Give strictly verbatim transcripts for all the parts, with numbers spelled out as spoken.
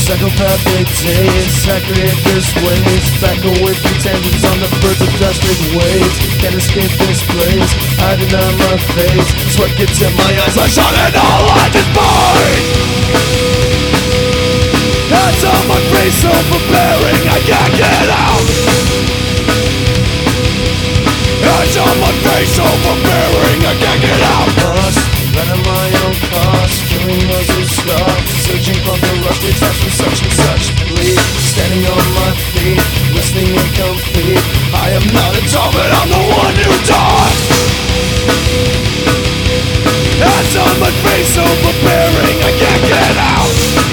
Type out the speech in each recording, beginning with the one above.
Psychopathic days, sacred this ways. Back away from tangents on the birds of plastic waves. Can't escape this place, hiding on my face. Sweat gets in my eyes, I shot it all at this point. Hands on my face, overbearing, I can't get out. Hands on my face, overbearing, I can't get out. Lost, running my own cost, killing those who stop. Searching for the rush, detached from such and such bleed. Standing on my feet, listening incomplete. I am not a dog, but I'm the one who dies. Hands on my face, overbearing, I can't get out.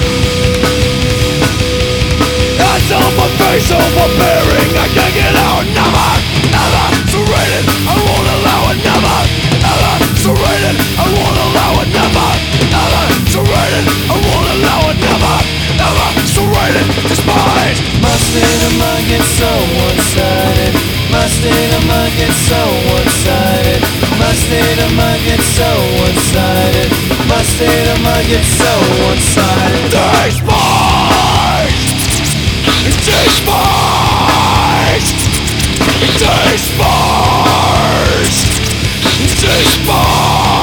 Hands on my face, overbearing, I can't get out. Never, never surrendered, I won't allow it. Never, never surrendered, I won't allow it. Never, never surrendered, I won't allow it. Never, never surrendered, despise. My state of mind gets so one-sided. My state of mind gets so one-sided. My state of mind gets so one-sided. My state of mind gets so one-sided. Despise, despise, despise, despise.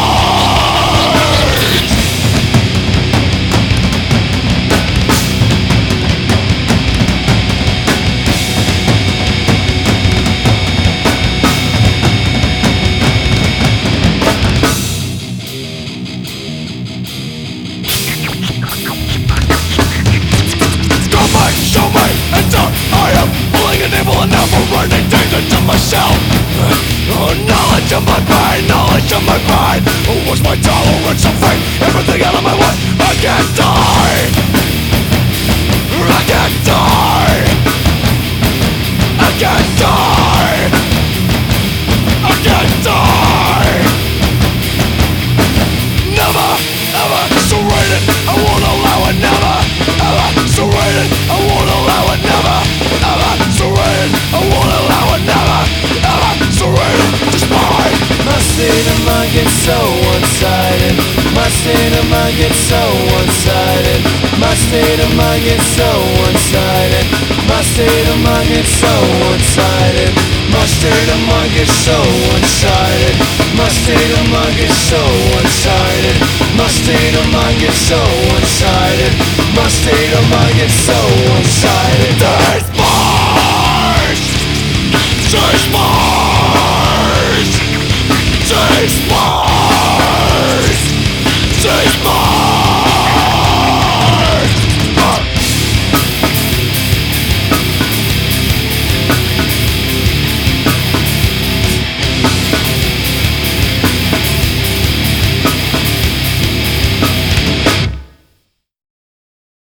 Show me and don't I am pulling an evil and never running danger to myself. Oh, knowledge of my pain, knowledge of my pain. Oh, what's my tolerance of fate? Everything out of my way. I can't die. I can't die. I can't die. I can't die. Never, ever surrender. I won't allow it. Never, ever surrender. I won't allow it. Never, ever surrender. I won't allow it. Never, ever surrender. Despise. My state of mind gets so one-sided. My state of mind gets so one-sided. My state of mind gets so one-sided. My state of mind gets so one-sided. My state of mind gets so one-sided. My state of mind gets so one-sided. My state of mind gets so one-sided. My state of mind gets so one-sided. Despise, despise, despise.